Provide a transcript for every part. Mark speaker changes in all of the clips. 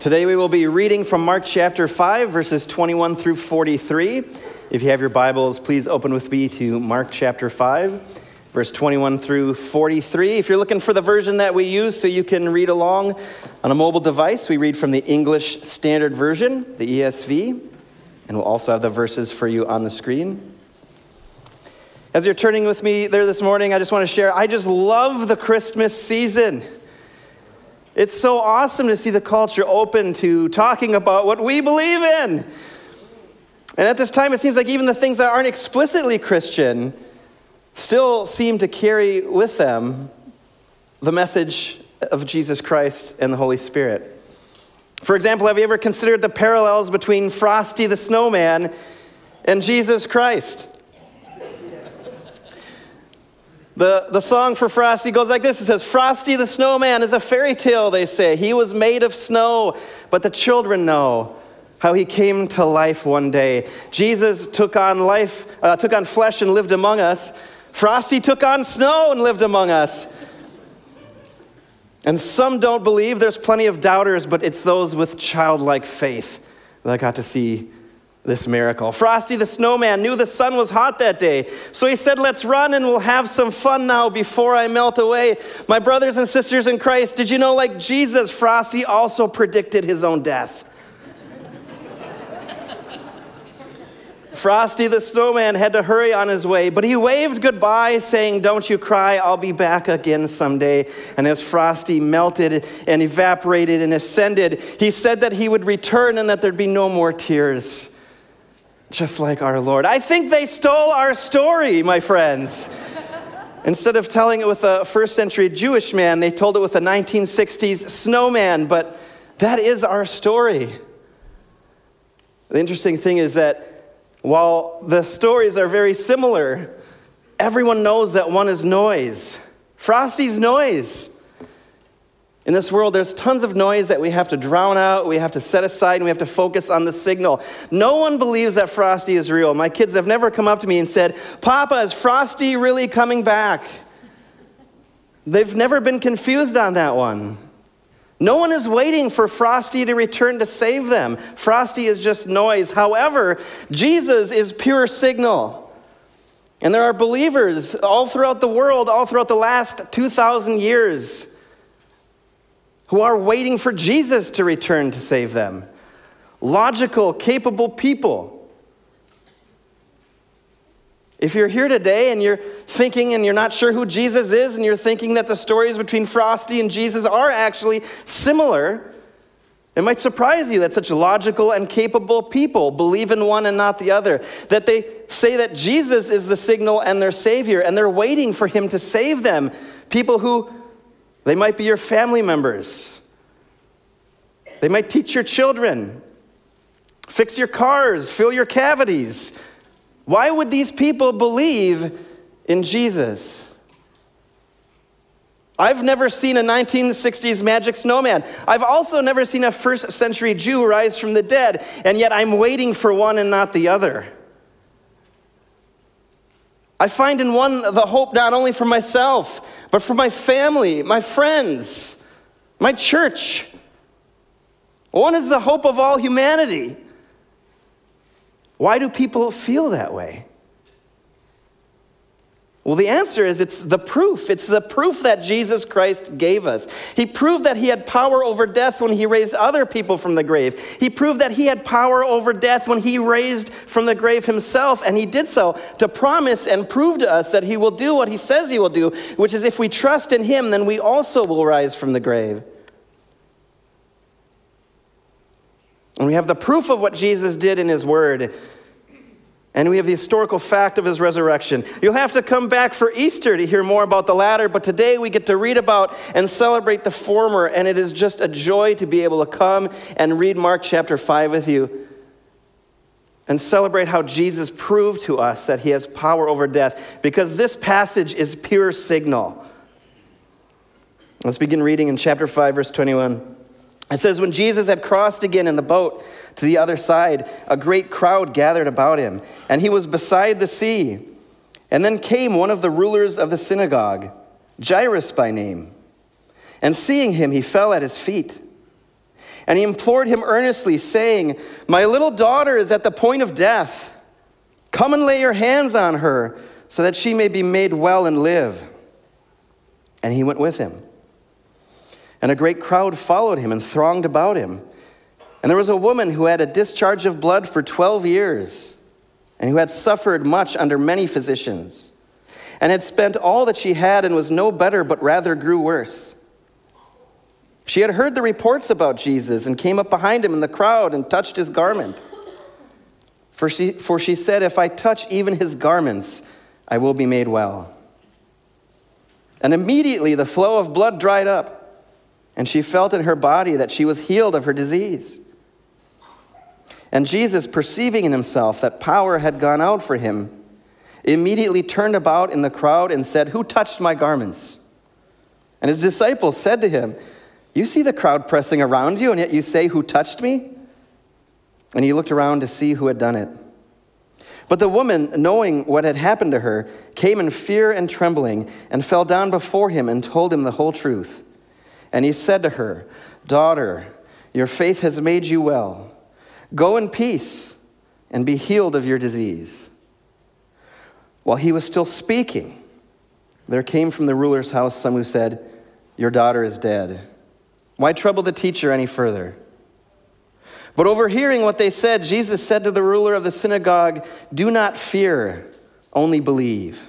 Speaker 1: Today we will be reading from Mark chapter 5, verses 21 through 43. If you have your Bibles, please open with me to Mark chapter 5, verse 21 through 43. If you're looking for the version that we use so you can read along on a mobile device, we read from the English Standard Version, the ESV, and we'll also have the verses for you on the screen. As you're turning with me there this morning, I just want to share, I just love the Christmas season. It's so awesome to see the culture open to talking about what we believe in. And at this time, it seems like even the things that aren't explicitly Christian still seem to carry with them the message of Jesus Christ and the Holy Spirit. For example, have you ever considered the parallels between Frosty the Snowman and Jesus Christ? The song for Frosty goes like this. It says, "Frosty the Snowman is a fairy tale, they say. He was made of snow, but the children know how he came to life one day. Jesus took on flesh and lived among us. Frosty took on snow and lived among us." And some don't believe. There's plenty of doubters, but it's those with childlike faith that got to see this miracle. Frosty the Snowman knew the sun was hot that day, so he said, "Let's run and we'll have some fun now before I melt away." My brothers and sisters in Christ, did you know, like Jesus, Frosty also predicted his own death? Frosty the Snowman had to hurry on his way, but he waved goodbye, saying, "Don't you cry, I'll be back again someday." And as Frosty melted and evaporated and ascended, he said that he would return and that there'd be no more tears. Just like our Lord. I think they stole our story, my friends. Instead of telling it with a first century Jewish man, they told it with a 1960s snowman, but that is our story. The interesting thing is that while the stories are very similar, everyone knows that one is noise. Frosty's noise. In this world, there's tons of noise that we have to drown out, we have to set aside, and we have to focus on the signal. No one believes that Frosty is real. My kids have never come up to me and said, "Papa, is Frosty really coming back?" They've never been confused on that one. No one is waiting for Frosty to return to save them. Frosty is just noise. However, Jesus is pure signal. And there are believers all throughout the world, all throughout the last 2,000 years, who are waiting for Jesus to return to save them. Logical, capable people. If you're here today and you're thinking and you're not sure who Jesus is and you're thinking that the stories between Frosty and Jesus are actually similar, it might surprise you that such logical and capable people believe in one and not the other. That they say that Jesus is the signal and their Savior and they're waiting for him to save them. People who they might be your family members. They might teach your children, fix your cars, fill your cavities. Why would these people believe in Jesus? I've never seen a 1960s magic snowman. I've also never seen a first century Jew rise from the dead, and yet I'm waiting for one and not the other. I find in one the hope not only for myself, but for my family, my friends, my church. One is the hope of all humanity. Why do people feel that way? Well, the answer is it's the proof. It's the proof that Jesus Christ gave us. He proved that he had power over death when he raised other people from the grave. He proved that he had power over death when he raised from the grave himself, and he did so to promise and prove to us that he will do what he says he will do, which is if we trust in him, then we also will rise from the grave. And we have the proof of what Jesus did in his word. And we have the historical fact of his resurrection. You'll have to come back for Easter to hear more about the latter, but today we get to read about and celebrate the former, and it is just a joy to be able to come and read Mark chapter 5 with you and celebrate how Jesus proved to us that he has power over death, because this passage is pure signal. Let's begin reading in chapter 5, verse 21. It says, "When Jesus had crossed again in the boat to the other side, a great crowd gathered about him, and he was beside the sea. And then came one of the rulers of the synagogue, Jairus by name. And seeing him, he fell at his feet. And he implored him earnestly, saying, "My little daughter is at the point of death. Come and lay your hands on her, so that she may be made well and live." And he went with him. And a great crowd followed him and thronged about him. And there was a woman who had a discharge of blood for 12 years, and who had suffered much under many physicians, and had spent all that she had and was no better, but rather grew worse. She had heard the reports about Jesus and came up behind him in the crowd and touched his garment. For she said, "If I touch even his garments, I will be made well." And immediately the flow of blood dried up, and she felt in her body that she was healed of her disease. And Jesus, perceiving in himself that power had gone out for him, immediately turned about in the crowd and said, "Who touched my garments?" And his disciples said to him, "You see the crowd pressing around you, and yet you say, 'Who touched me?'" And he looked around to see who had done it. But the woman, knowing what had happened to her, came in fear and trembling, and fell down before him and told him the whole truth. And he said to her, "Daughter, your faith has made you well. Go in peace and be healed of your disease." While he was still speaking, there came from the ruler's house some who said, "Your daughter is dead. Why trouble the teacher any further?" But overhearing what they said, Jesus said to the ruler of the synagogue, "Do not fear, only believe."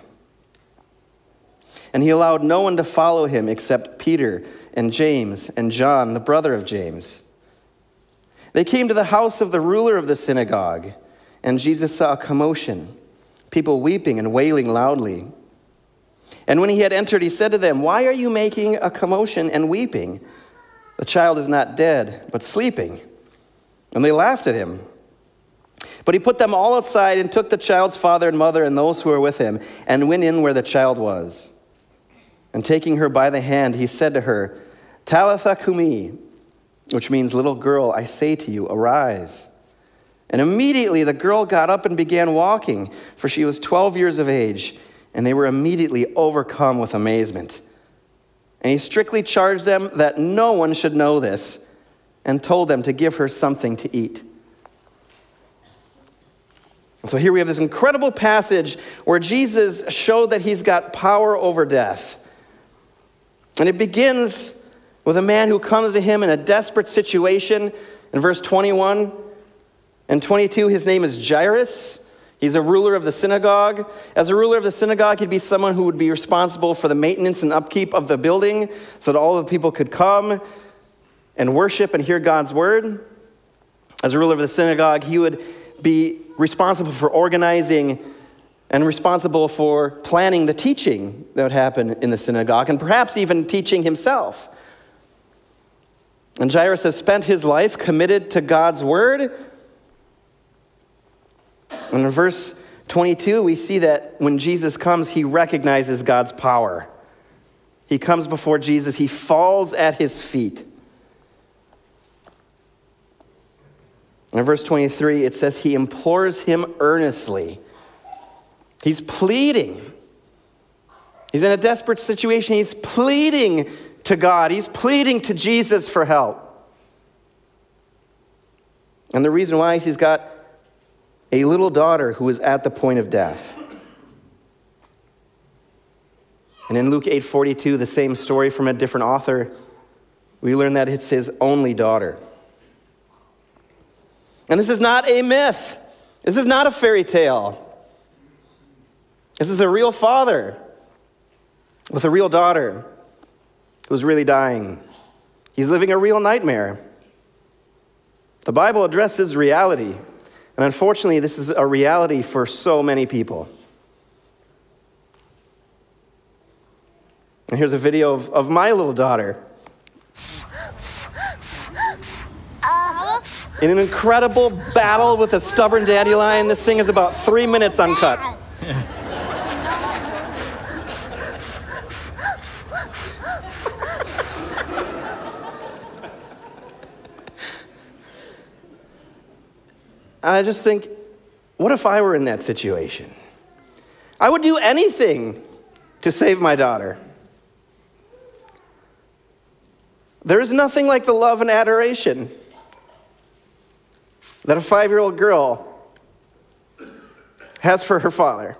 Speaker 1: And he allowed no one to follow him except Peter and James and John, the brother of James. They came to the house of the ruler of the synagogue, and Jesus saw a commotion, people weeping and wailing loudly. And when he had entered, he said to them, "Why are you making a commotion and weeping? The child is not dead, but sleeping." And they laughed at him. But he put them all outside and took the child's father and mother and those who were with him and went in where the child was. And taking her by the hand, he said to her, "Talitha cumi," which means, "Little girl, I say to you, arise." And immediately the girl got up and began walking, for she was 12 years of age, and they were immediately overcome with amazement. And he strictly charged them that no one should know this, and told them to give her something to eat. And so here we have this incredible passage where Jesus showed that he's got power over death. And it begins with a man who comes to him in a desperate situation. In verse 21 and 22, his name is Jairus. He's a ruler of the synagogue. As a ruler of the synagogue, he'd be someone who would be responsible for the maintenance and upkeep of the building so that all the people could come and worship and hear God's word. As a ruler of the synagogue, he would be responsible for organizing and responsible for planning the teaching that would happen in the synagogue, and perhaps even teaching himself. And Jairus has spent his life committed to God's word. And in verse 22, we see that when Jesus comes, he recognizes God's power. He comes before Jesus. He falls at his feet. And in verse 23, it says he implores him earnestly. He's pleading. He's in a desperate situation. He's pleading to God. He's pleading to Jesus for help. And the reason why is he's got a little daughter who is at the point of death. And in Luke 8:42, the same story from a different author, we learn that it's his only daughter. And this is not a myth. This is not a fairy tale. This is a real father with a real daughter who's really dying. He's living a real nightmare. The Bible addresses reality. And unfortunately, this is a reality for so many people. And here's a video of my little daughter. In an incredible battle with a stubborn dandelion, this thing is about 3 minutes uncut. I just think, what if I were in that situation? I would do anything to save my daughter. There is nothing like the love and adoration that a 5-year-old girl has for her father.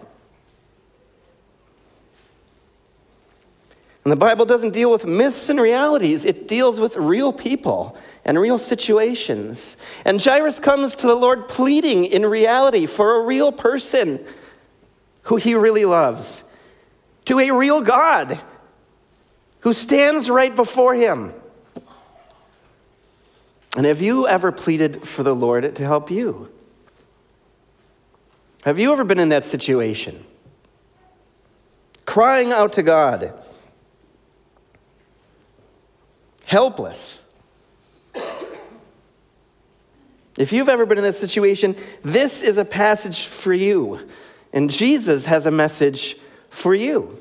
Speaker 1: And the Bible doesn't deal with myths and realities. It deals with real people and real situations. And Jairus comes to the Lord pleading in reality for a real person who he really loves, to a real God who stands right before him. And have you ever pleaded for the Lord to help you? Have you ever been in that situation? Crying out to God, helpless. If you've ever been in this situation, this is a passage for you. And Jesus has a message for you.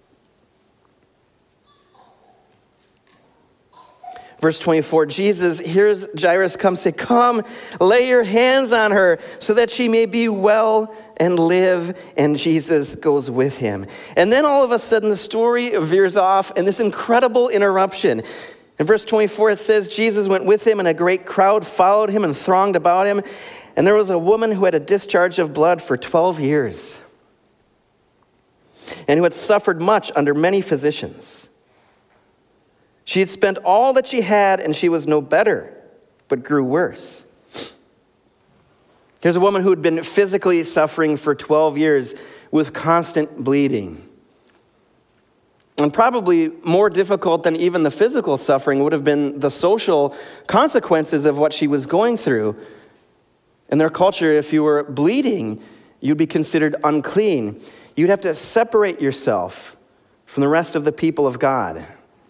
Speaker 1: Verse 24, Jesus hears Jairus come say, "Come, lay your hands on her so that she may be well and live." And Jesus goes with him. And then all of a sudden the story veers off in this incredible interruption. In verse 24 it says, Jesus went with him and a great crowd followed him and thronged about him. And there was a woman who had a discharge of blood for 12 years and who had suffered much under many physicians. She had spent all that she had, and she was no better, but grew worse. Here's a woman who had been physically suffering for 12 years with constant bleeding. And probably more difficult than even the physical suffering would have been the social consequences of what she was going through. In their culture, if you were bleeding, you'd be considered unclean. You'd have to separate yourself from the rest of the people of God.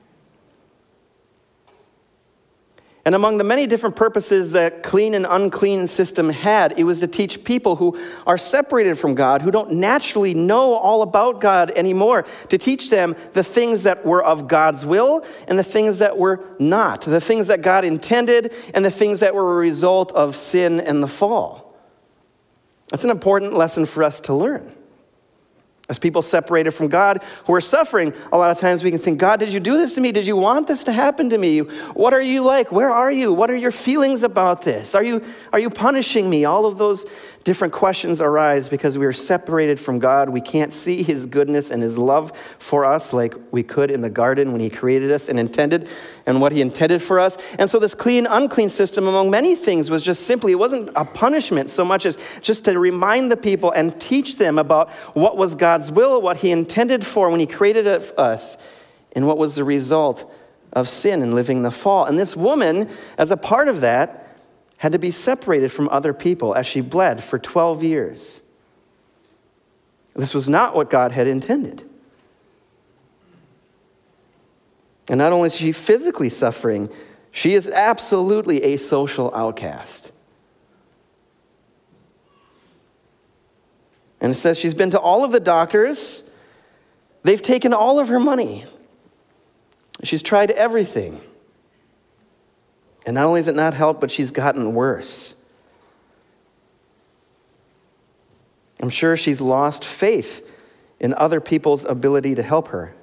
Speaker 1: And among the many different purposes that clean and unclean system had, it was to teach people who are separated from God, who don't naturally know all about God anymore, to teach them the things that were of God's will and the things that were not, the things that God intended and the things that were a result of sin and the fall. That's an important lesson for us to learn. As people separated from God who are suffering, a lot of times we can think, God, did you do this to me? Did you want this to happen to me? What are you like? Where are you? What are your feelings about this? Are you punishing me? All of those different questions arise because we are separated from God. We can't see his goodness and his love for us like we could in the garden when he created us and intended, and what he intended for us. And so this clean, unclean system, among many things, was just simply, it wasn't a punishment so much as just to remind the people and teach them about what was God's will, what he intended for when he created us, and what was the result of sin and living the fall. And this woman, as a part of that, had to be separated from other people as she bled for 12 years. This was not what God had intended. And not only is she physically suffering, she is absolutely a social outcast. And it says she's been to all of the doctors. They've taken all of her money. She's tried everything. And not only has it not helped, but she's gotten worse. I'm sure she's lost faith in other people's ability to help her.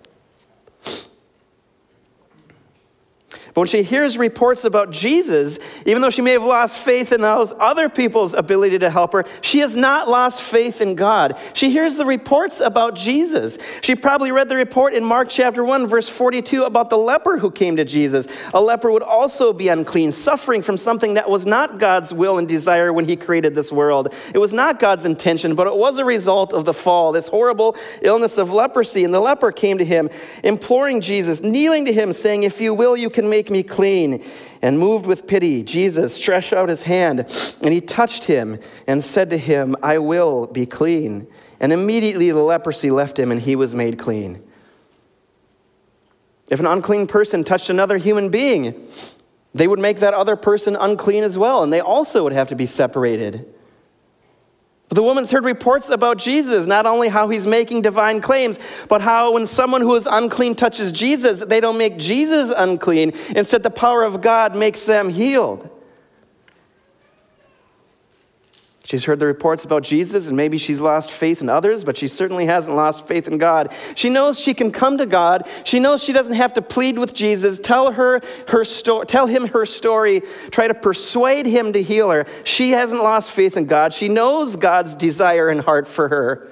Speaker 1: But when she hears reports about Jesus, even though she may have lost faith in those other people's ability to help her, she has not lost faith in God. She hears the reports about Jesus. She probably read the report in Mark chapter 1, verse 42 about the leper who came to Jesus. A leper would also be unclean, suffering from something that was not God's will and desire when he created this world. It was not God's intention, but it was a result of the fall, this horrible illness of leprosy. And the leper came to him, imploring Jesus, kneeling to him, saying, "If you will, you can make me clean." And moved with pity, Jesus stretched out his hand, and he touched him and said to him, "I will be clean." And immediately the leprosy left him, and he was made clean. If an unclean person touched another human being, they would make that other person unclean as well, and they also would have to be separated. But the woman's heard reports about Jesus, not only how he's making divine claims, but how when someone who is unclean touches Jesus, they don't make Jesus unclean. Instead, the power of God makes them healed. She's heard the reports about Jesus, and maybe she's lost faith in others, but she certainly hasn't lost faith in God. She knows she can come to God. She knows she doesn't have to plead with Jesus, tell him her story, try to persuade him to heal her. She hasn't lost faith in God. She knows God's desire and heart for her.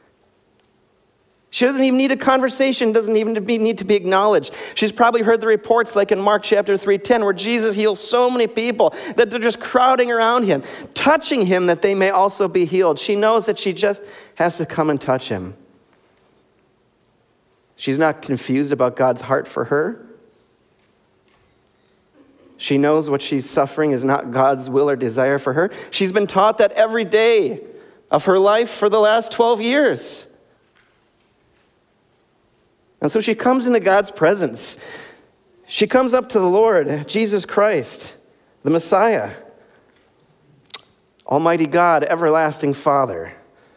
Speaker 1: She doesn't even need a conversation, doesn't even need to be acknowledged. She's probably heard the reports like in Mark chapter 3:10 where Jesus heals so many people that they're just crowding around him, touching him that they may also be healed. She knows that she just has to come and touch him. She's not confused about God's heart for her. She knows what she's suffering is not God's will or desire for her. She's been taught that every day of her life for the last 12 years. And so she comes into God's presence. She comes up to the Lord, Jesus Christ, the Messiah, Almighty God, everlasting Father.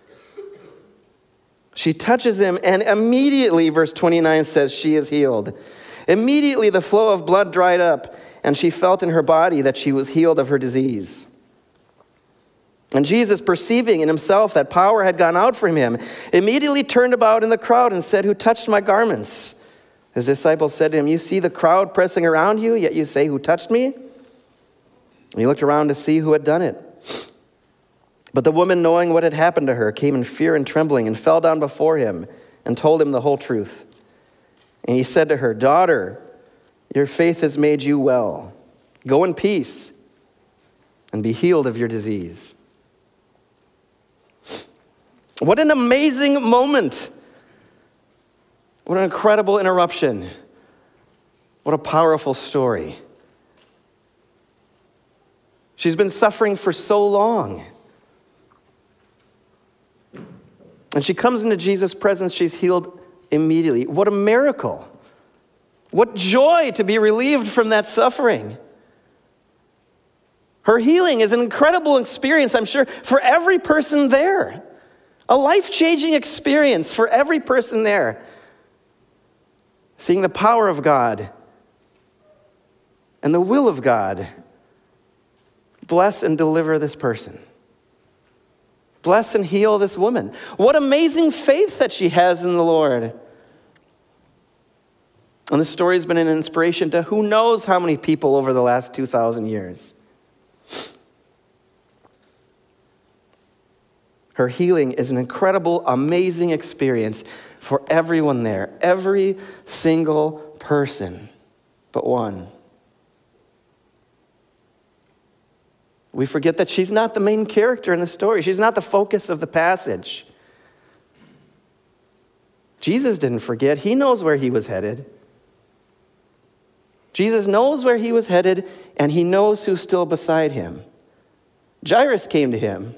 Speaker 1: She touches him, and immediately, verse 29 says, she is healed. Immediately the flow of blood dried up, and she felt in her body that she was healed of her disease. And Jesus, perceiving in himself that power had gone out from him, immediately turned about in the crowd and said, "Who touched my garments?" His disciples said to him, "You see the crowd pressing around you, yet you say, 'Who touched me?'" And he looked around to see who had done it. But the woman, knowing what had happened to her, came in fear and trembling and fell down before him and told him the whole truth. And he said to her, "Daughter, your faith has made you well. Go in peace and be healed of your disease." What an amazing moment. What an incredible interruption. What a powerful story. She's been suffering for so long. And she comes into Jesus' presence, she's healed immediately. What a miracle. What joy to be relieved from that suffering. Her healing is an incredible experience, I'm sure, for every person there. A life-changing experience for every person there. Seeing the power of God and the will of God bless and deliver this person. Bless and heal this woman. What amazing faith that she has in the Lord. And the story's been an inspiration to who knows how many people over the last 2,000 years. Her healing is an incredible, amazing experience for everyone there. Every single person but one. We forget that she's not the main character in the story. She's not the focus of the passage. Jesus didn't forget. He knows where he was headed. Jesus knows where he was headed, and he knows who's still beside him. Jairus came to him.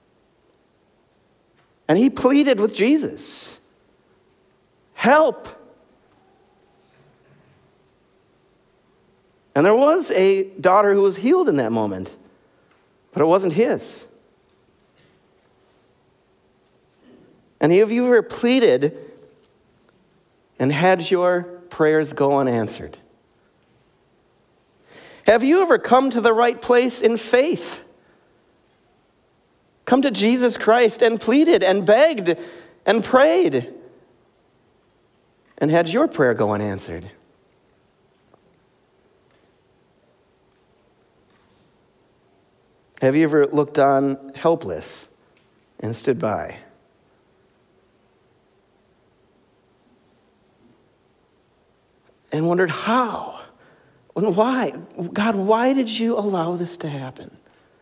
Speaker 1: And he pleaded with Jesus, "Help." And there was a daughter who was healed in that moment, but it wasn't his. And have you ever pleaded and had your prayers go unanswered? Have you ever come to the right place in faith? Come to Jesus Christ and pleaded and begged and prayed and had your prayer go unanswered? Have you ever looked on helpless and stood by? And wondered how? And why? God, why did you allow this to happen?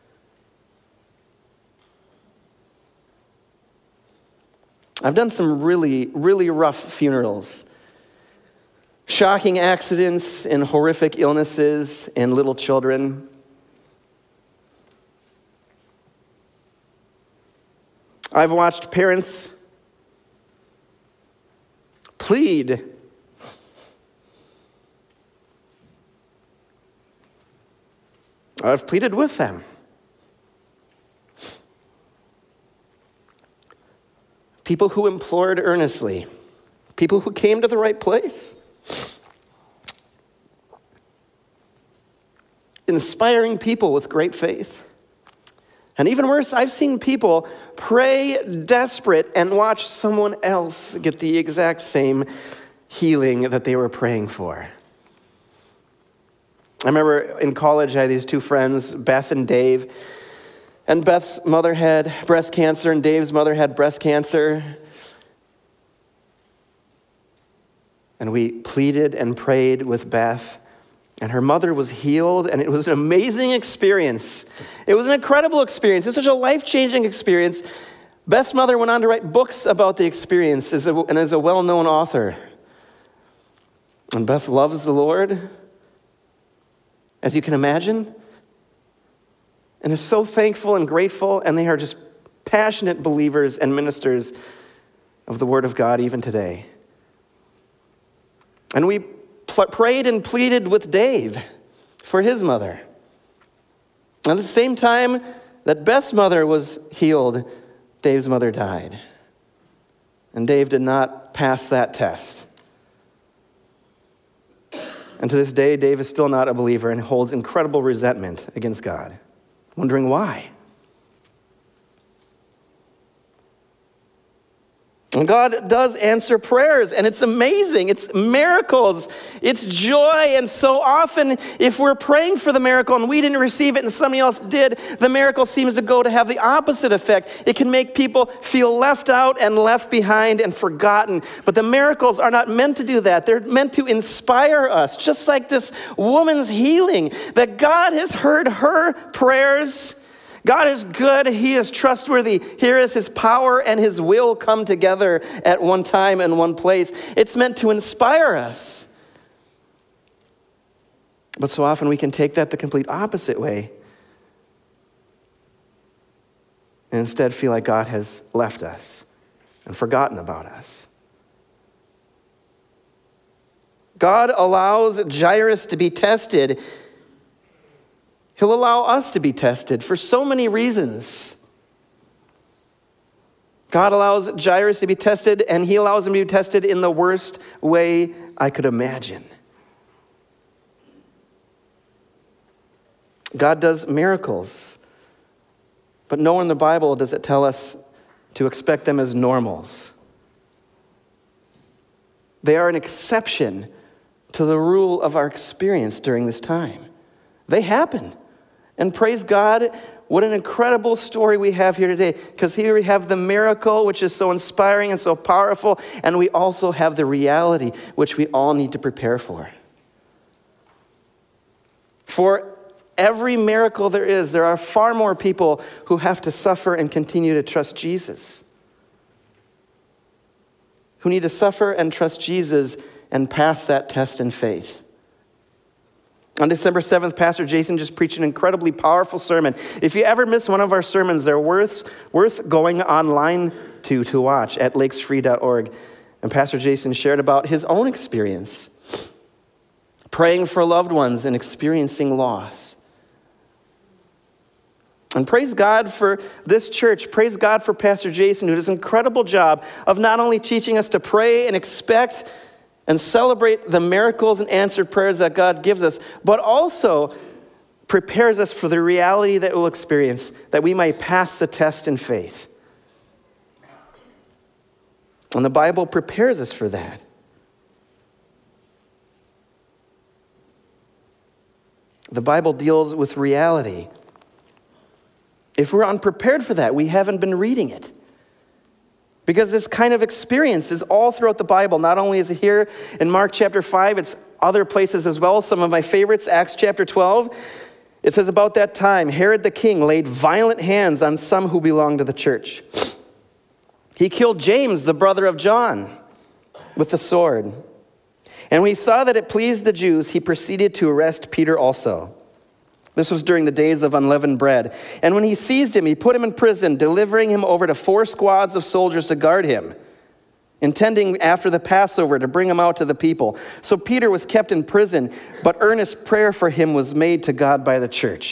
Speaker 1: I've done some really, really rough funerals. Shocking accidents and horrific illnesses in little children. I've watched parents plead. I've pleaded with them. People who implored earnestly. People who came to the right place. Inspiring people with great faith. And even worse, I've seen people pray desperate and watch someone else get the exact same healing that they were praying for. I remember in college, I had these two friends, Beth and Dave. And Beth's mother had breast cancer, and Dave's mother had breast cancer. And we pleaded and prayed with Beth, and her mother was healed, and it was an amazing experience. It was an incredible experience. It's such a life-changing experience. Beth's mother went on to write books about the experience and is a well-known author. And Beth loves the Lord, as you can imagine, and is so thankful and grateful, and they are just passionate believers and ministers of the Word of God even today. And we prayed and pleaded with Dave for his mother. At the same time that Beth's mother was healed, Dave's mother died. And Dave did not pass that test. And to this day, Dave is still not a believer and holds incredible resentment against God, wondering why. And God does answer prayers, and it's amazing. It's miracles. It's joy. And so often, if we're praying for the miracle and we didn't receive it and somebody else did, the miracle seems to go to have the opposite effect. It can make people feel left out and left behind and forgotten. But the miracles are not meant to do that. They're meant to inspire us, just like this woman's healing, that God has heard her prayers. God is good. He is trustworthy. Here is his power and his will come together at one time and one place. It's meant to inspire us. But so often we can take that the complete opposite way and instead feel like God has left us and forgotten about us. God allows Jairus to be tested. He'll allow us to be tested for so many reasons. God allows Jairus to be tested, and he allows him to be tested in the worst way I could imagine. God does miracles, but nowhere in the Bible does it tell us to expect them as normals. They are an exception to the rule of our experience during this time. They happen. And praise God, what an incredible story we have here today. Because here we have the miracle, which is so inspiring and so powerful. And we also have the reality, which we all need to prepare for. For every miracle there are far more people who have to suffer and continue to trust Jesus. Who need to suffer and trust Jesus and pass that test in faith. On December 7th, Pastor Jason just preached an incredibly powerful sermon. If you ever miss one of our sermons, they're worth going online to watch at lakesfree.org. And Pastor Jason shared about his own experience, praying for loved ones and experiencing loss. And praise God for this church. Praise God for Pastor Jason, who does an incredible job of not only teaching us to pray and expect and celebrate the miracles and answered prayers that God gives us, but also prepares us for the reality that we'll experience, that we might pass the test in faith. And the Bible prepares us for that. The Bible deals with reality. If we're unprepared for that, we haven't been reading it. Because this kind of experience is all throughout the Bible. Not only is it here in Mark chapter 5, it's other places as well. Some of my favorites, Acts chapter 12. It says, about that time, Herod the king laid violent hands on some who belonged to the church. He killed James, the brother of John, with the sword. And when he saw that it pleased the Jews, he proceeded to arrest Peter also. This was during the days of unleavened bread. And when he seized him, he put him in prison, delivering him over to 4 squads of soldiers to guard him, intending after the Passover to bring him out to the people. So Peter was kept in prison, but earnest prayer for him was made to God by the church.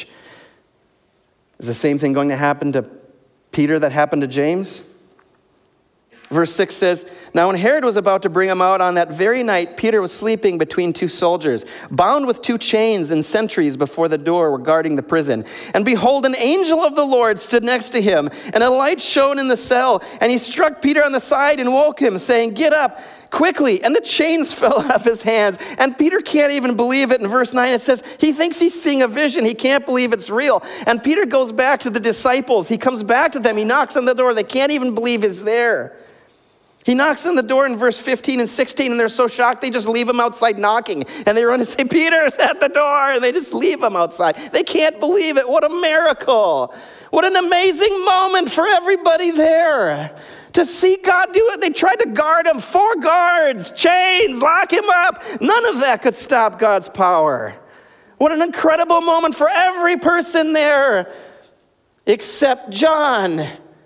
Speaker 1: Is the same thing going to happen to Peter that happened to James? Verse 6 says, "Now when Herod was about to bring him out on that very night, Peter was sleeping between two soldiers, bound with two chains, and sentries before the door were guarding the prison. And behold, an angel of the Lord stood next to him, and a light shone in the cell. And he struck Peter on the side and woke him, saying, 'Get up quickly.' And the chains fell off his hands." And Peter can't even believe it. In verse 9 it says, he thinks he's seeing a vision. He can't believe it's real. And Peter goes back to the disciples. He comes back to them. He knocks on the door. They can't even believe he's there. He knocks on the door in verse 15 and 16, and they're so shocked they just leave him outside knocking. And they run and say, "Peter's at the door," and they just leave him outside. They can't believe it. What a miracle. What an amazing moment for everybody there. To see God do it. They tried to guard him. 4 guards, chains, lock him up. None of that could stop God's power. What an incredible moment for every person there except John.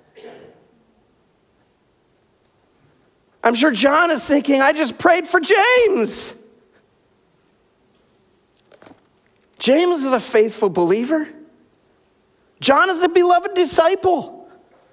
Speaker 1: I'm sure John is thinking, I just prayed for James. James is a faithful believer. John is a beloved disciple.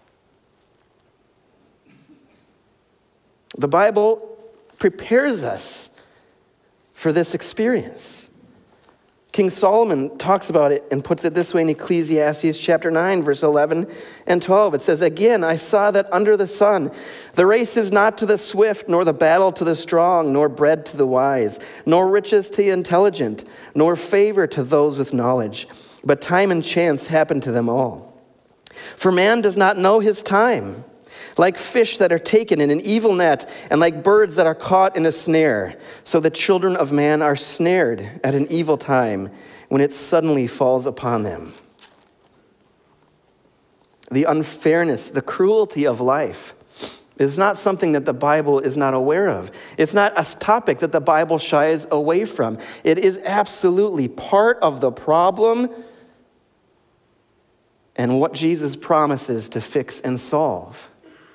Speaker 1: The Bible prepares us for this experience. King Solomon talks about it and puts it this way in Ecclesiastes chapter 9, verse 11 and 12. It says, "Again, I saw that under the sun, the race is not to the swift, nor the battle to the strong, nor bread to the wise, nor riches to the intelligent, nor favor to those with knowledge. But time and chance happen to them all. For man does not know his time. Like fish that are taken in an evil net, and like birds that are caught in a snare, so the children of man are snared at an evil time when it suddenly falls upon them." The unfairness, the cruelty of life is not something that the Bible is not aware of. It's not a topic that the Bible shies away from. It is absolutely part of the problem and what Jesus promises to fix and solve.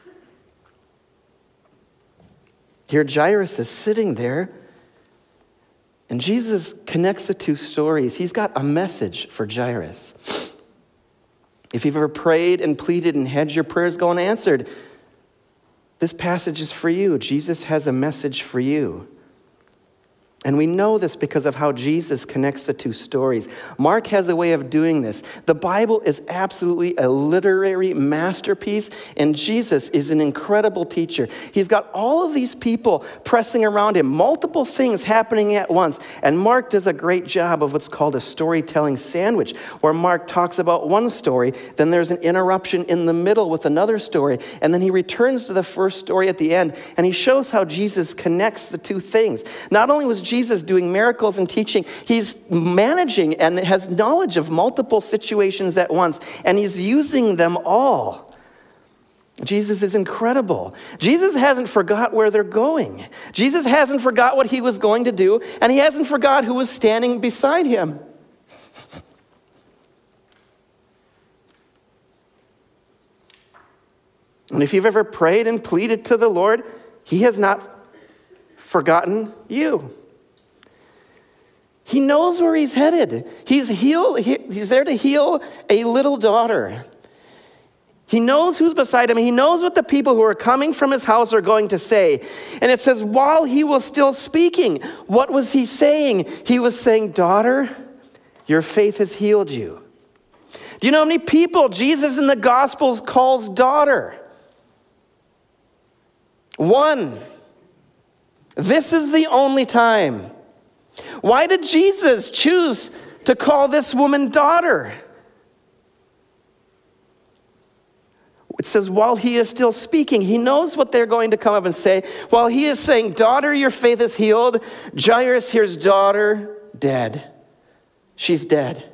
Speaker 1: Here Jairus is sitting there, and Jesus connects the two stories. He's got a message for Jairus. If you've ever prayed and pleaded and had your prayers go unanswered, this passage is for you. Jesus has a message for you. And we know this because of how Jesus connects the two stories. Mark has a way of doing this. The Bible is absolutely a literary masterpiece, and Jesus is an incredible teacher. He's got all of these people pressing around him, multiple things happening at once. And Mark does a great job of what's called a storytelling sandwich, where Mark talks about one story, then there's an interruption in the middle with another story, and then he returns to the first story at the end, and he shows how Jesus connects the two things. Not only was Jesus doing miracles and teaching, he's managing and has knowledge of multiple situations at once, and he's using them all. Jesus is incredible. Jesus hasn't forgot where they're going. Jesus hasn't forgot what he was going to do, and he hasn't forgot who was standing beside him. And if you've ever prayed and pleaded to the Lord, he has not forgotten you. He knows where he's headed. He's there to heal a little daughter. He knows who's beside him. He knows what the people who are coming from his house are going to say. And it says, while he was still speaking, what was he saying? He was saying, "Daughter, your faith has healed you." Do you know how many people Jesus in the Gospels calls daughter? 1. This is the only time. Why did Jesus choose to call this woman daughter? It says, while he is still speaking, he knows what they're going to come up and say. While he is saying, "Daughter, your faith is healed," Jairus hears daughter dead. She's dead.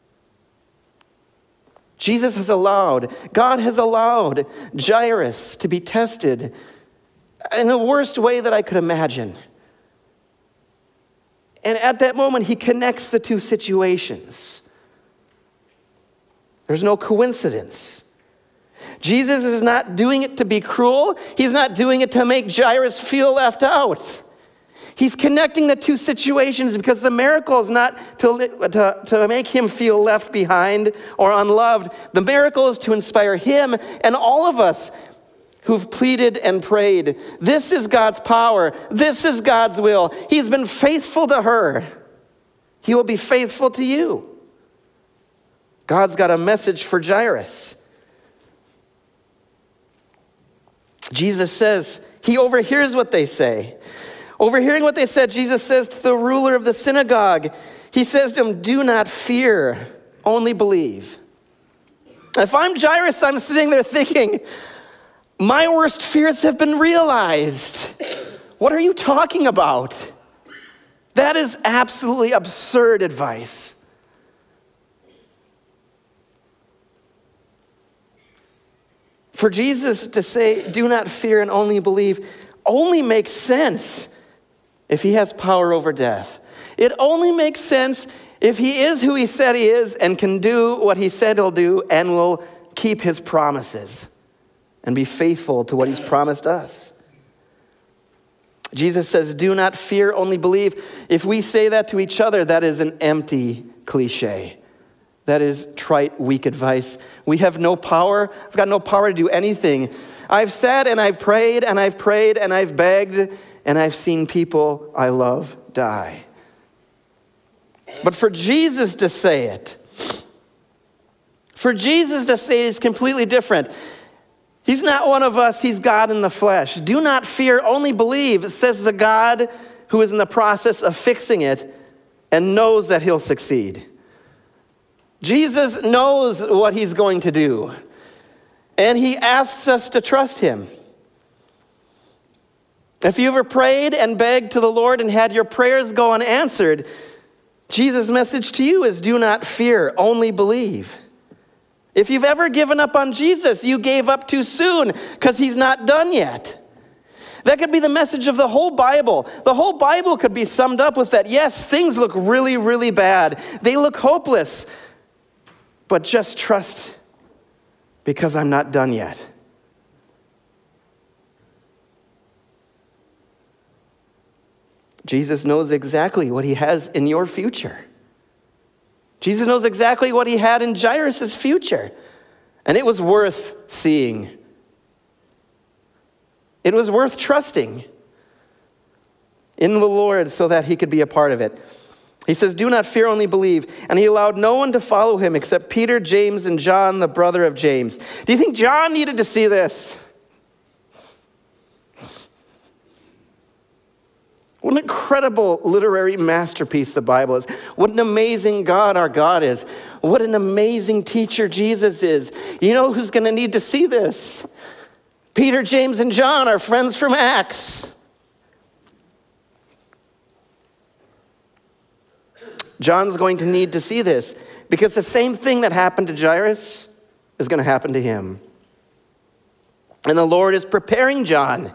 Speaker 1: God has allowed Jairus to be tested in the worst way that I could imagine. And at that moment, he connects the two situations. There's no coincidence. Jesus is not doing it to be cruel. He's not doing it to make Jairus feel left out. He's connecting the two situations because the miracle is not to make him feel left behind or unloved. The miracle is to inspire him and all of us who've pleaded and prayed. This is God's power. This is God's will. He's been faithful to her. He will be faithful to you. God's got a message for Jairus. Jesus says, he overhears what they say. Overhearing what they said, Jesus says to the ruler of the synagogue, he says to him, do not fear, only believe. If I'm Jairus, I'm sitting there thinking, my worst fears have been realized. What are you talking about? That is absolutely absurd advice. For Jesus to say, do not fear and only believe, only makes sense if he has power over death. It only makes sense if he is who he said he is and can do what he said he'll do and will keep his promises and be faithful to what he's promised us. Jesus says, do not fear, only believe. If we say that to each other, that is an empty cliche. That is trite, weak advice. We have no power. I've got no power to do anything. I've said and I've prayed and I've prayed and I've begged and I've seen people I love die. But for Jesus to say it, is completely different. He's not one of us, he's God in the flesh. Do not fear, only believe, says the God who is in the process of fixing it and knows that he'll succeed. Jesus knows what he's going to do, and he asks us to trust him. If you ever prayed and begged to the Lord and had your prayers go unanswered, Jesus' message to you is do not fear, only believe. If you've ever given up on Jesus, you gave up too soon because he's not done yet. That could be the message of the whole Bible. The whole Bible could be summed up with that. Yes, things look really, really bad. They look hopeless. But just trust because I'm not done yet. Jesus knows exactly what he has in your future. Jesus knows exactly what he had in Jairus' future. And it was worth seeing. It was worth trusting in the Lord so that he could be a part of it. He says, do not fear, only believe. And he allowed no one to follow him except Peter, James, and John, the brother of James. Do you think John needed to see this? What an incredible literary masterpiece the Bible is. What an amazing God our God is. What an amazing teacher Jesus is. You know who's going to need to see this? Peter, James, and John, our friends from Acts. John's going to need to see this because the same thing that happened to Jairus is going to happen to him. And the Lord is preparing John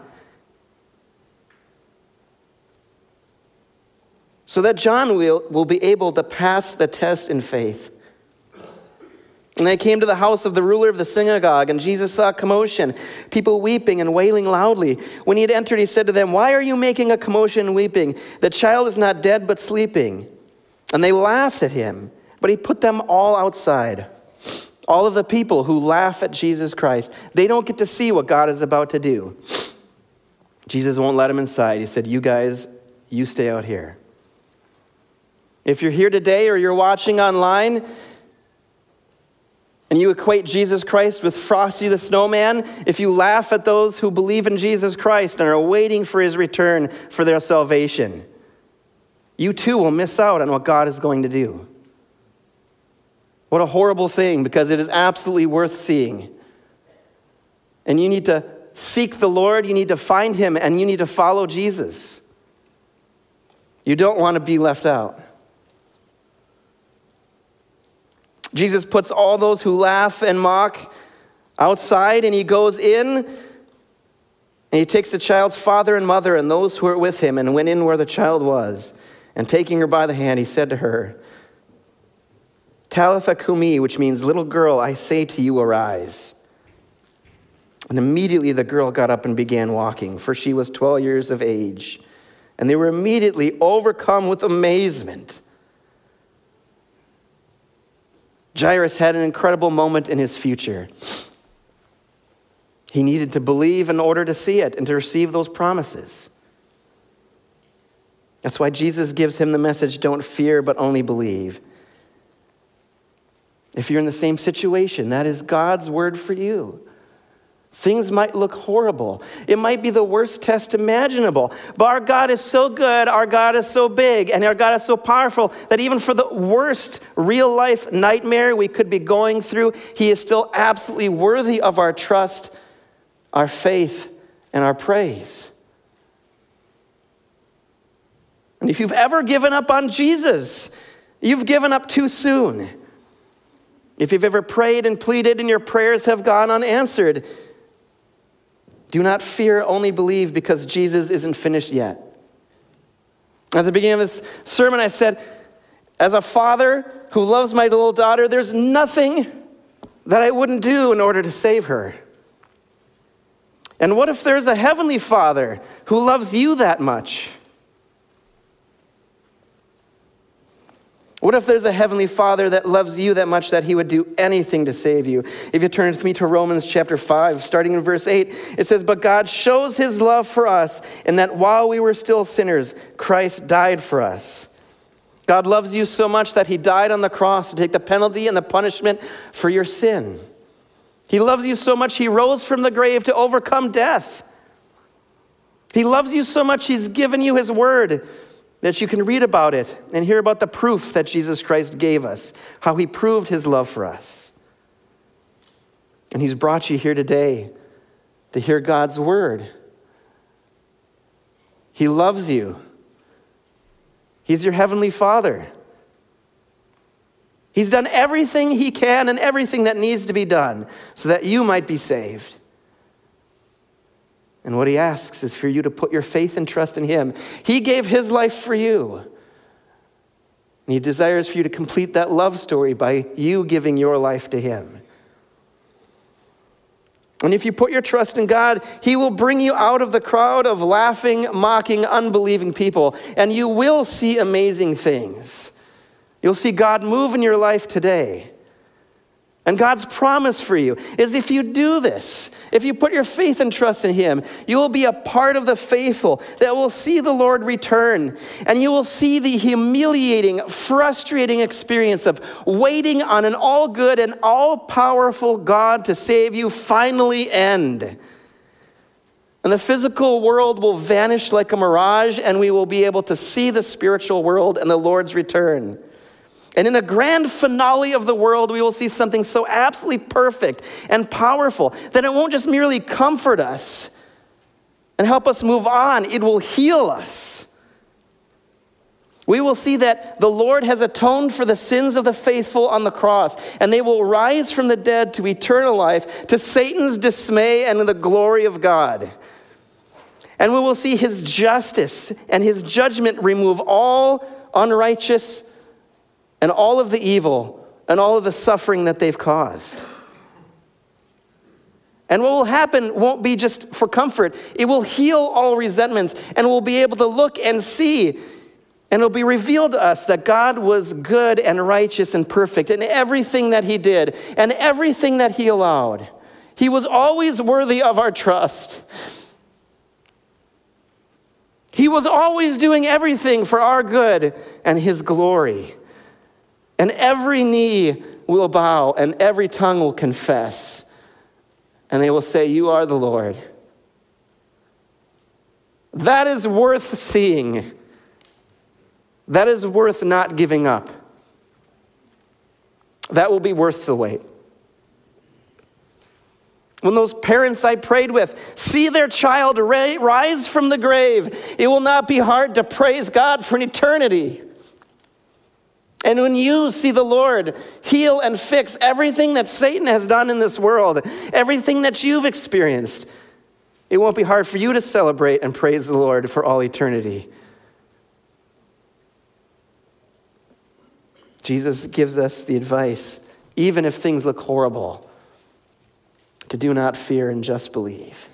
Speaker 1: so that John will be able to pass the test in faith. And they came to the house of the ruler of the synagogue, and Jesus saw commotion, people weeping and wailing loudly. When he had entered, he said to them, why are you making a commotion and weeping? The child is not dead, but sleeping. And they laughed at him, but he put them all outside. All of the people who laugh at Jesus Christ, they don't get to see what God is about to do. Jesus won't let them inside. He said, you guys, you stay out here. If you're here today or you're watching online and you equate Jesus Christ with Frosty the Snowman, if you laugh at those who believe in Jesus Christ and are waiting for his return for their salvation, you too will miss out on what God is going to do. What a horrible thing, because it is absolutely worth seeing. And you need to seek the Lord, you need to find him, and you need to follow Jesus. You don't want to be left out. Jesus puts all those who laugh and mock outside, and he goes in, and he takes the child's father and mother and those who were with him and went in where the child was. And taking her by the hand, he said to her, Talitha Kumi, which means, little girl, I say to you, arise. And immediately the girl got up and began walking, for she was 12 years of age. And they were immediately overcome with amazement. Jairus had an incredible moment in his future. He needed to believe in order to see it and to receive those promises. That's why Jesus gives him the message, don't fear, but only believe. If you're in the same situation, that is God's word for you. Things might look horrible. It might be the worst test imaginable. But our God is so good, our God is so big, and our God is so powerful that even for the worst real-life nightmare we could be going through, he is still absolutely worthy of our trust, our faith, and our praise. And if you've ever given up on Jesus, you've given up too soon. If you've ever prayed and pleaded and your prayers have gone unanswered, do not fear, only believe, because Jesus isn't finished yet. At the beginning of this sermon, I said, as a father who loves my little daughter, there's nothing that I wouldn't do in order to save her. And what if there's a heavenly Father who loves you that much? What if there's a heavenly Father that loves you that much that he would do anything to save you? If you turn with me to Romans chapter 5, starting in verse 8, it says, but God shows his love for us in that while we were still sinners, Christ died for us. God loves you so much that he died on the cross to take the penalty and the punishment for your sin. He loves you so much he rose from the grave to overcome death. He loves you so much he's given you his word, that you can read about it and hear about the proof that Jesus Christ gave us, how he proved his love for us. And he's brought you here today to hear God's word. He loves you. He's your heavenly Father. He's done everything he can and everything that needs to be done so that you might be saved. And what he asks is for you to put your faith and trust in him. He gave his life for you. And he desires for you to complete that love story by you giving your life to him. And if you put your trust in God, he will bring you out of the crowd of laughing, mocking, unbelieving people. And you will see amazing things. You'll see God move in your life today. And God's promise for you is if you do this, if you put your faith and trust in him, you will be a part of the faithful that will see the Lord return. And you will see the humiliating, frustrating experience of waiting on an all-good and all-powerful God to save you finally end. And the physical world will vanish like a mirage, and we will be able to see the spiritual world and the Lord's return. And in a grand finale of the world, we will see something so absolutely perfect and powerful that it won't just merely comfort us and help us move on. It will heal us. We will see that the Lord has atoned for the sins of the faithful on the cross, and they will rise from the dead to eternal life, to Satan's dismay and the glory of God. And we will see his justice and his judgment remove all unrighteous and all of the evil and all of the suffering that they've caused. And what will happen won't be just for comfort. It will heal all resentments, and we'll be able to look and see, and it'll be revealed to us that God was good and righteous and perfect in everything that he did and everything that he allowed. He was always worthy of our trust. He was always doing everything for our good and his glory. And every knee will bow and every tongue will confess. And they will say, you are the Lord. That is worth seeing. That is worth not giving up. That will be worth the wait. When those parents I prayed with see their child rise from the grave, it will not be hard to praise God for an eternity. And when you see the Lord heal and fix everything that Satan has done in this world, everything that you've experienced, it won't be hard for you to celebrate and praise the Lord for all eternity. Jesus gives us the advice, even if things look horrible, to do not fear and just believe.